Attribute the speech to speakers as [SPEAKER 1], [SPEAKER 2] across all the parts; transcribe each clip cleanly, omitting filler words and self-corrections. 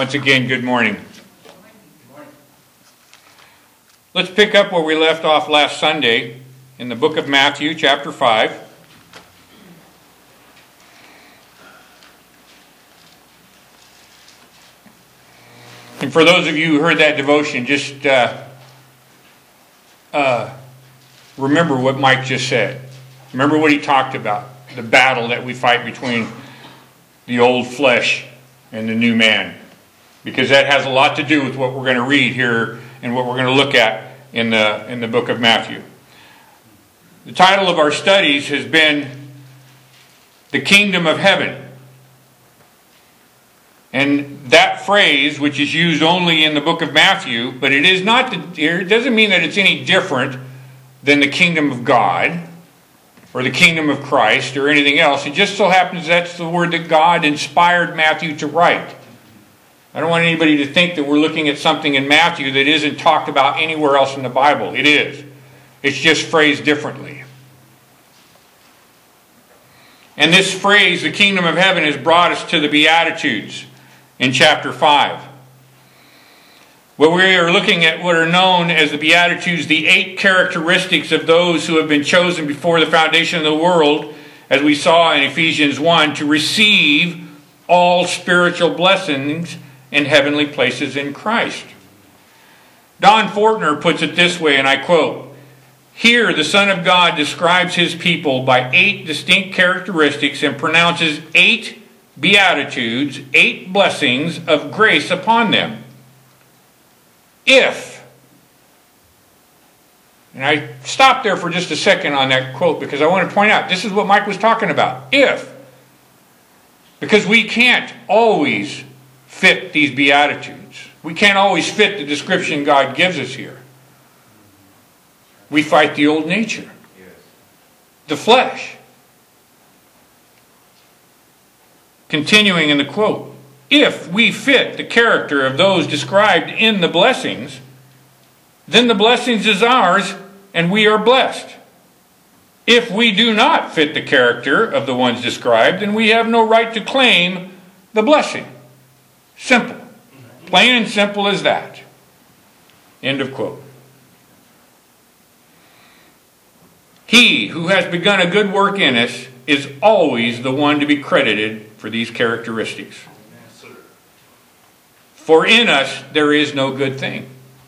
[SPEAKER 1] Once again, good morning. Let's pick up where we left off last Sunday in the book of Matthew, chapter 5. And for those of you who heard that devotion, just remember what Mike just said. Remember what he talked about, the battle that we fight between the old flesh and the new man. Because that has a lot to do with what we're going to read here and what we're going to look at in the book of Matthew. The title of our studies has been The Kingdom of Heaven. And that phrase, which is used only in the book of Matthew, but it is not. It doesn't mean that it's any different than the kingdom of God or the kingdom of Christ or anything else. It just so happens that's the word that God inspired Matthew to write. I don't want anybody to think that we're looking at something in Matthew that isn't talked about anywhere else in the Bible. It is. It's just phrased differently. And this phrase, the kingdom of heaven, has brought us to the Beatitudes in chapter 5. Where we are looking at what are known as the Beatitudes, the 8 characteristics of those who have been chosen before the foundation of the world, as we saw in Ephesians 1, to receive all spiritual blessings in heavenly places in Christ. Don Fortner puts it this way, and I quote, "Here the Son of God describes his people by 8 distinct characteristics and pronounces 8 beatitudes, 8 blessings of grace upon them. If," and I stopped there for just a second on that quote because I want to point out this is what Mike was talking about. If. Because we can't always fit these beatitudes. We can't always fit the description God gives us here. We fight the old nature, the flesh. Continuing in the quote, "If we fit the character of those described in the blessings, then the blessings is ours and we are blessed. If we do not fit the character of the ones described, then we have no right to claim the blessing." Simple. Plain and simple as that. End of quote. He who has begun a good work in us is always the one to be credited for these characteristics. For in us there is no good thing.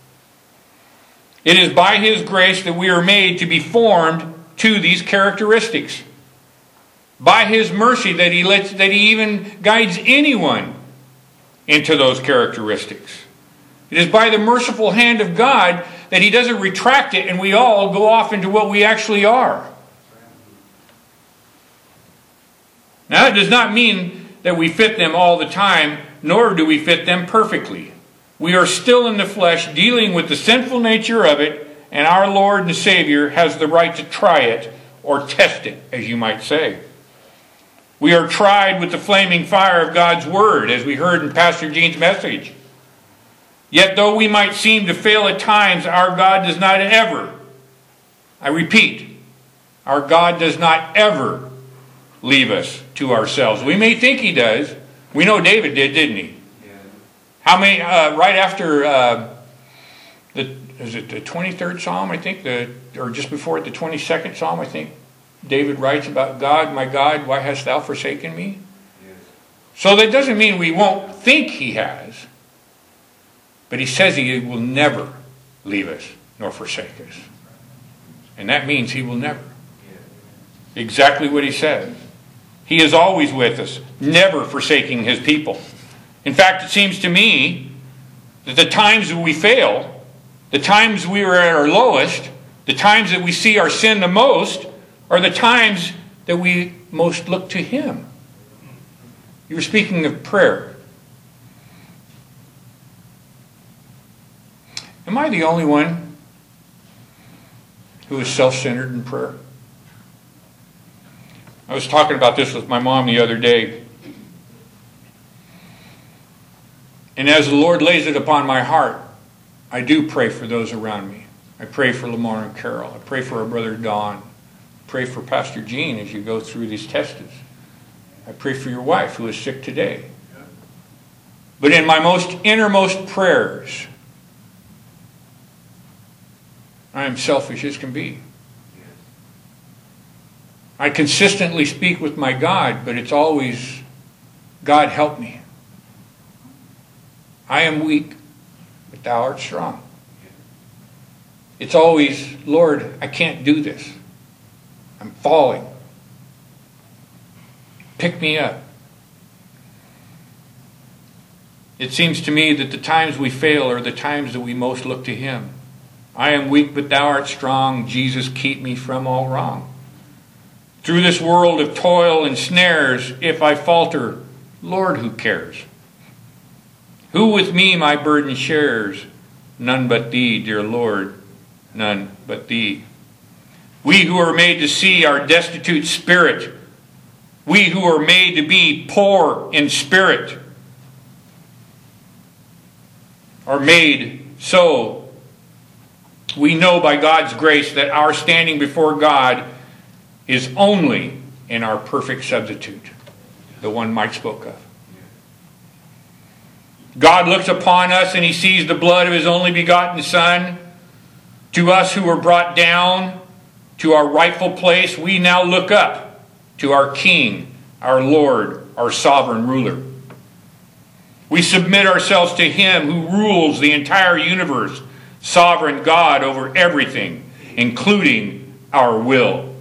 [SPEAKER 1] It is by His grace that we are made to be formed to these characteristics. By His mercy that He even guides anyone into those characteristics. It is by the merciful hand of God that He doesn't retract it and we all go off into what we actually are. Now, that does not mean that we fit them all the time, nor do we fit them perfectly. We are still in the flesh, dealing with the sinful nature of it, and our Lord and Savior has the right to try it, or test it, as you might say. We are tried with the flaming fire of God's Word, as we heard in Pastor Gene's message. Yet though we might seem to fail at times, our God does not ever, I repeat, our God does not ever leave us to ourselves. We may think He does. We know David did, didn't he? Yeah. How many, right after, is it the 23rd Psalm, I think, or just before it, the 22nd Psalm, I think, David writes about, "God, my God, why hast thou forsaken me?" Yes. So that doesn't mean we won't think He has. But He says He will never leave us nor forsake us. And that means He will never. Exactly what He says. He is always with us, never forsaking His people. In fact, it seems to me that the times that we fail, the times we are at our lowest, the times that we see our sin the most, are the times that we most look to Him. You were speaking of prayer. Am I the only one who is self-centered in prayer? I was talking about this with my mom the other day. And as the Lord lays it upon my heart, I do pray for those around me. I pray for Lamar and Carol. I pray for our brother Don. Pray for Pastor Gene as you go through these tests. I pray for your wife who is sick today. But in my most innermost prayers, I am selfish as can be. I consistently speak with my God, but it's always, God help me. I am weak, but thou art strong. It's always, Lord, I can't do this. I'm falling. Pick me up. It seems to me that the times we fail are the times that we most look to Him. I am weak, but thou art strong. Jesus, keep me from all wrong. Through this world of toil and snares, if I falter, Lord, who cares? Who with me my burden shares? None but Thee, dear Lord, none but Thee. We who are made to see our destitute spirit, we who are made to be poor in spirit, are made so. We know by God's grace that our standing before God is only in our perfect substitute, the one Mike spoke of. God looks upon us and He sees the blood of His only begotten Son. To us who were brought down to our rightful place, we now look up to our King, our Lord, our sovereign ruler. We submit ourselves to Him who rules the entire universe, sovereign God over everything, including our will.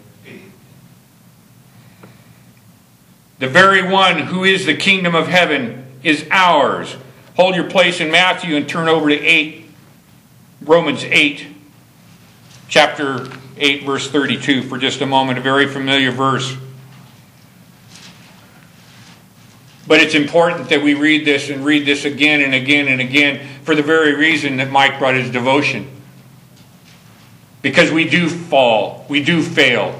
[SPEAKER 1] The very one who is the kingdom of heaven is ours. Hold your place in Matthew and turn over to Romans 8, chapter 8, verse 32 for just a moment, a very familiar verse. But it's important that we read this and read this again and again and again for the very reason that Mike brought his devotion. Because we do fall. We do fail.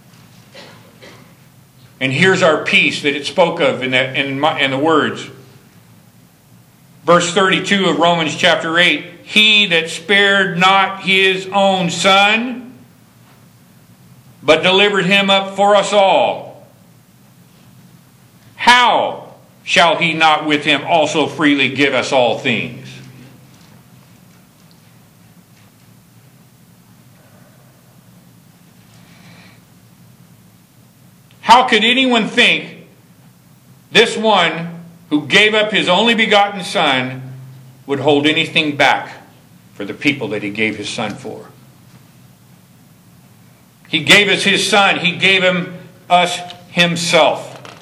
[SPEAKER 1] And here's our peace that it spoke of in the words. Verse 32 of Romans chapter 8. He that spared not His own Son, but delivered Him up for us all. How shall He not with Him also freely give us all things? How could anyone think this one who gave up His only begotten Son would hold anything back for the people that He gave His Son for? He gave us His Son. He gave us Himself.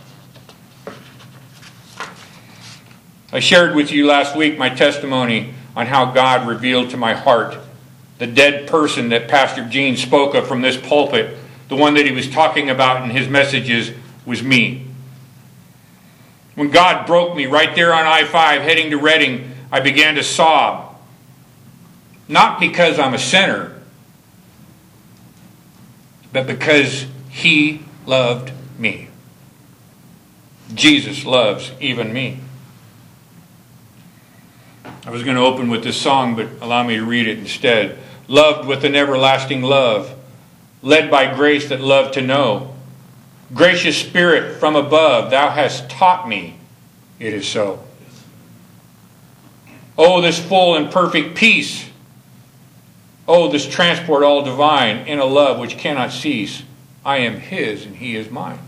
[SPEAKER 1] I shared with you last week my testimony on how God revealed to my heart the dead person that Pastor Gene spoke of from this pulpit. The one that he was talking about in his messages was me. When God broke me right there on I-5 heading to Redding, I began to sob. Not because I'm a sinner, but because He loved me. Jesus loves even me. I was going to open with this song, but allow me to read it instead. Loved with an everlasting love, led by grace that loved to know. Gracious Spirit from above, Thou hast taught me it is so. Oh, this full and perfect peace. Oh, this transport all divine in a love which cannot cease. I am His and He is mine.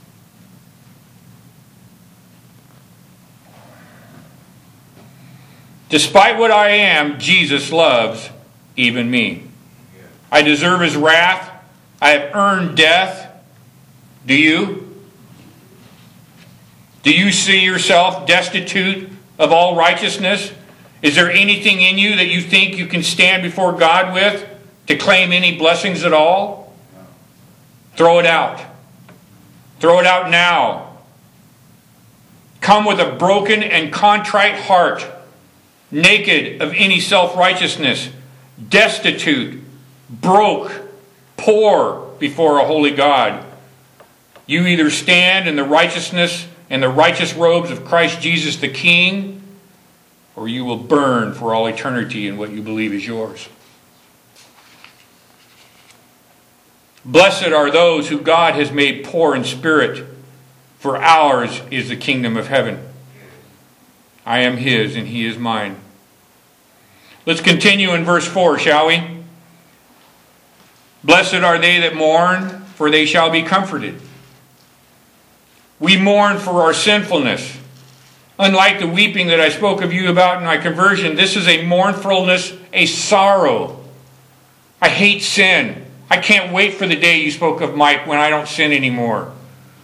[SPEAKER 1] Despite what I am, Jesus loves even me. I deserve His wrath. I have earned death. Do you? Do you see yourself destitute of all righteousness? Is there anything in you that you think you can stand before God with to claim any blessings at all? Throw it out. Throw it out now. Come with a broken and contrite heart, naked of any self-righteousness, destitute, broke, poor before a holy God. You either stand in the righteousness and the righteous robes of Christ Jesus the King, or you will burn for all eternity in what you believe is yours. Blessed are those who God has made poor in spirit, for ours is the kingdom of heaven. I am His and He is mine. Let's continue in verse 4, shall we? Blessed are they that mourn, for they shall be comforted. We mourn for our sinfulness. Unlike the weeping that I spoke of you about in my conversion, this is a mournfulness, a sorrow. I hate sin. I can't wait for the day you spoke of, Mike, when I don't sin anymore.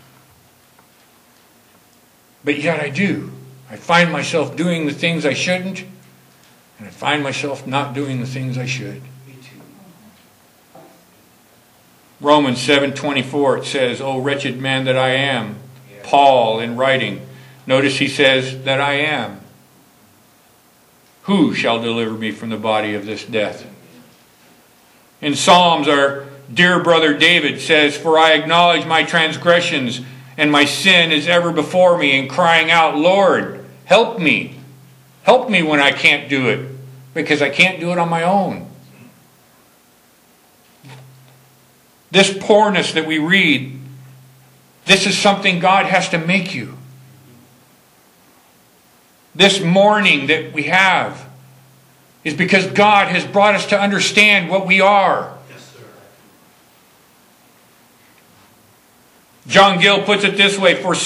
[SPEAKER 1] But yet I do. I find myself doing the things I shouldn't, and I find myself not doing the things I should. Romans 7:24, it says, O wretched man that I am. Paul in writing. Notice he says that I am. Who shall deliver me from the body of this death? In Psalms, our dear brother David says, For I acknowledge my transgressions, and my sin is ever before me, and crying out, Lord, help me. Help me when I can't do it, because I can't do it on my own. This poorness that we read, this is something God has to make you. This mourning that we have is because God has brought us to understand what we are.
[SPEAKER 2] Yes, sir.
[SPEAKER 1] John Gill puts it this way, For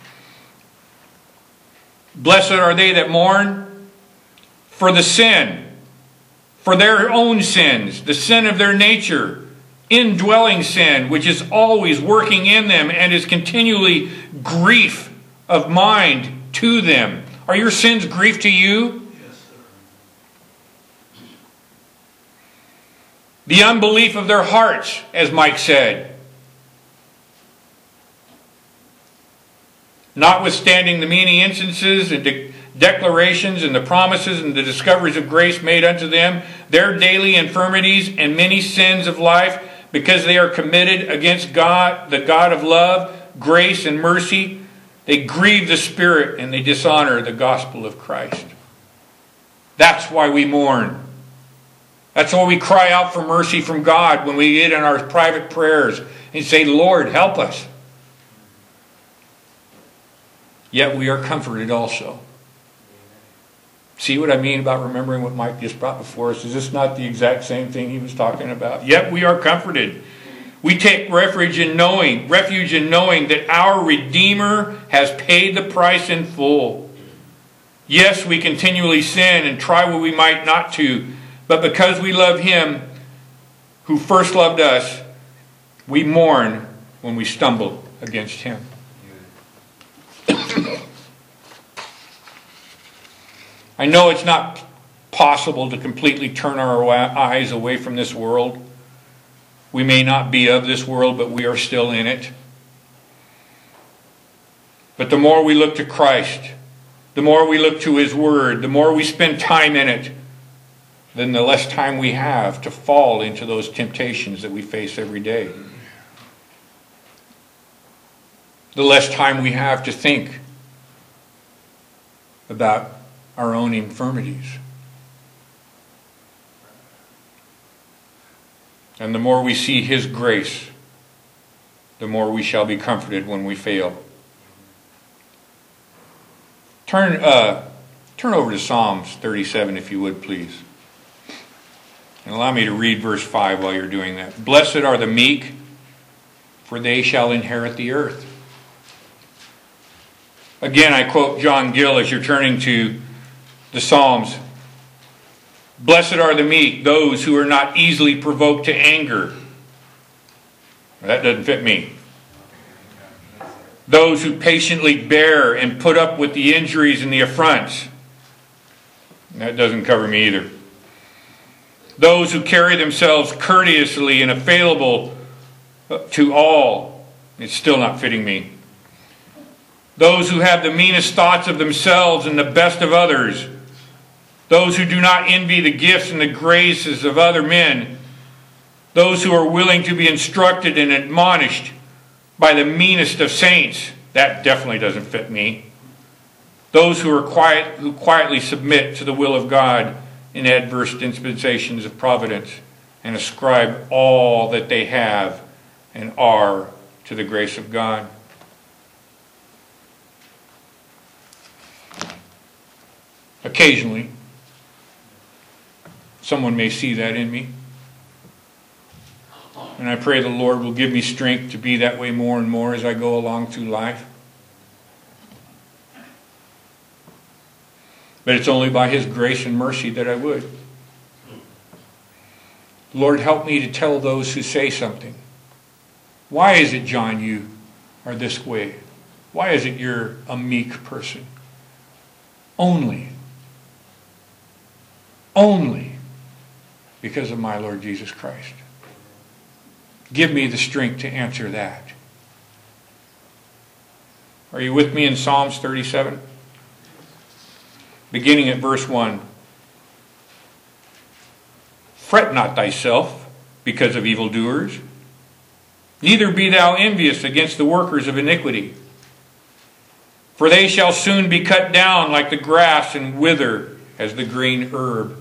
[SPEAKER 1] blessed are they that mourn for the sin, for their own sins, the sin of their nature, indwelling sin, which is always working in them and is continually grief of mind to them. Are your sins grief to you?
[SPEAKER 2] Yes, sir.
[SPEAKER 1] The unbelief of their hearts, as Mike said. Notwithstanding the many instances and declarations and the promises and the discoveries of grace made unto them, their daily infirmities and many sins of life, because they are committed against God, the God of love, grace, and mercy, they grieve the Spirit and they dishonor the gospel of Christ. That's why we mourn. That's why we cry out for mercy from God when we get in our private prayers and say, Lord, help us. Yet we are comforted also. See what I mean about remembering what Mike just brought before us? Is this not the exact same thing he was talking about? Yet we are comforted. We take refuge in knowing that our Redeemer has paid the price in full. Yes, we continually sin and try what we might not to, but because we love Him who first loved us, we mourn when we stumble against Him. I know it's not possible to completely turn our eyes away from this world. We may not be of this world, but we are still in it. But the more we look to Christ, the more we look to His Word, the more we spend time in it, then the less time we have to fall into those temptations that we face every day. The less time we have to think about our own infirmities. And the more we see His grace, the more we shall be comforted when we fail. Turn over to Psalms 37, if you would, please. And allow me to read verse 5 while you're doing that. Blessed are the meek, for they shall inherit the earth. Again, I quote John Gill as you're turning to the Psalms. Blessed are the meek, those who are not easily provoked to anger. That doesn't fit me. Those who patiently bear and put up with the injuries and the affronts. That doesn't cover me either. Those who carry themselves courteously and available to all. It's still not fitting me. Those who have the meanest thoughts of themselves and the best of others. Those who do not envy the gifts and the graces of other men. Those who are willing to be instructed and admonished by the meanest of saints. That definitely doesn't fit me. Those who quietly submit to the will of God in adverse dispensations of providence and ascribe all that they have and are to the grace of God. Occasionally. Someone may see that in me. And I pray the Lord will give me strength to be that way more and more as I go along through life. But it's only by His grace and mercy that I would. Lord, help me to tell those who say something. Why is it, John, you are this way? Why is it you're a meek person? Only because of my Lord Jesus Christ. Give me the strength to answer that. Are you with me in Psalms 37? Beginning at verse 1. Fret not thyself because of evildoers, neither be thou envious against the workers of iniquity. For they shall soon be cut down like the grass and wither as the green herb.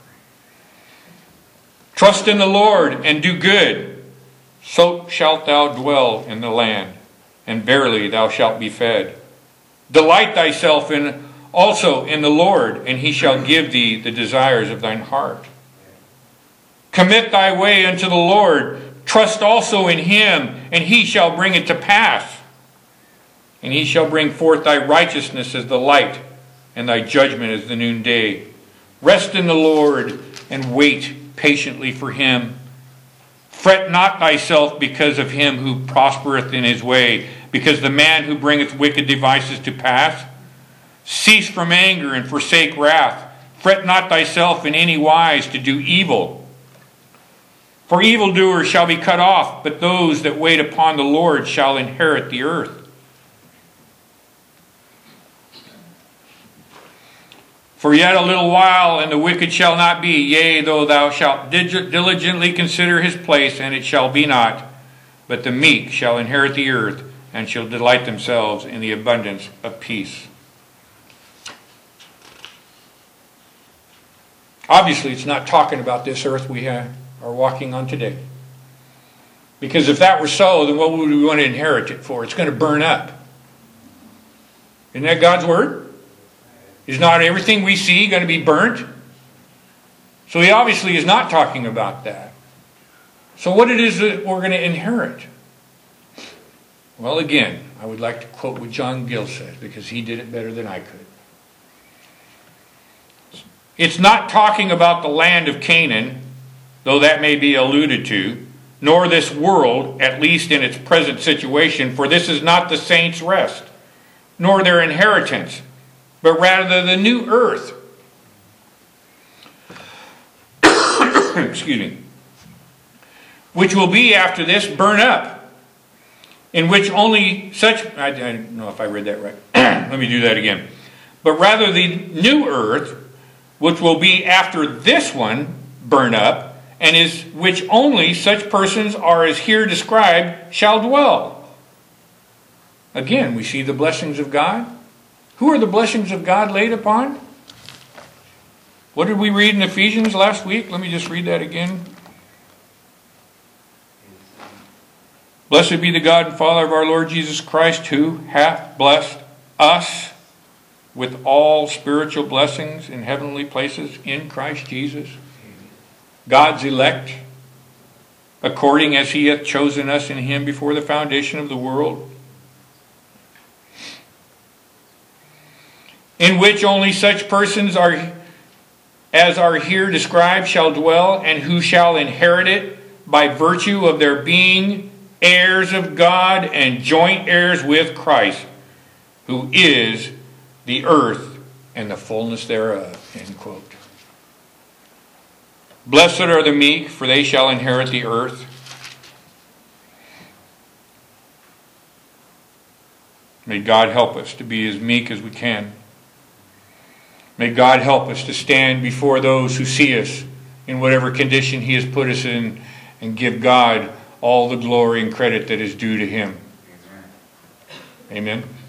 [SPEAKER 1] Trust in the Lord and do good, so shalt thou dwell in the land, and verily thou shalt be fed. Delight thyself also in the Lord, and He shall give thee the desires of thine heart. Commit thy way unto the Lord, trust also in Him, and He shall bring it to pass. And He shall bring forth thy righteousness as the light, and thy judgment as the noonday. Rest in the Lord, and wait patiently for Him. Fret not thyself because of him who prospereth in his way, because the man who bringeth wicked devices to pass. Cease from anger and forsake wrath. Fret not thyself in any wise to do evil. For evildoers shall be cut off, but those that wait upon the Lord shall inherit the earth. For yet a little while, and the wicked shall not be. Yea, though thou shalt diligently consider his place, and it shall be not. But the meek shall inherit the earth, and shall delight themselves in the abundance of peace. Obviously, it's not talking about this earth we are walking on today. Because if that were so, then what would we want to inherit it for? It's going to burn up. Isn't that God's word? Is not everything we see going to be burnt? So He obviously is not talking about that. So what it is that we're going to inherit? Well, again, I would like to quote what John Gill says, because he did it better than I could. It's not talking about the land of Canaan, though that may be alluded to, nor this world, at least in its present situation, for this is not the saints' rest, nor their inheritance, but rather the new earth. Excuse me. Which will be after this burn up, in which only such... I don't know if I read that right. Let me do that again. But rather the new earth, which will be after this one burn up, and is which only such persons are as here described shall dwell. Again, we see the blessings of God. Who are the blessings of God laid upon? What did we read in Ephesians last week? Let me just read that again. Blessed be the God and Father of our Lord Jesus Christ, who hath blessed us with all spiritual blessings in heavenly places in Christ Jesus. God's elect, according as He hath chosen us in Him before the foundation of the world, in which only such persons as are here described shall dwell, and who shall inherit it by virtue of their being heirs of God and joint heirs with Christ, who is the earth and the fullness thereof. End quote. Blessed are the meek, for they shall inherit the earth. May God help us to be as meek as we can. May God help us to stand before those who see us in whatever condition He has put us in, and give God all the glory and credit that is due to Him. Amen.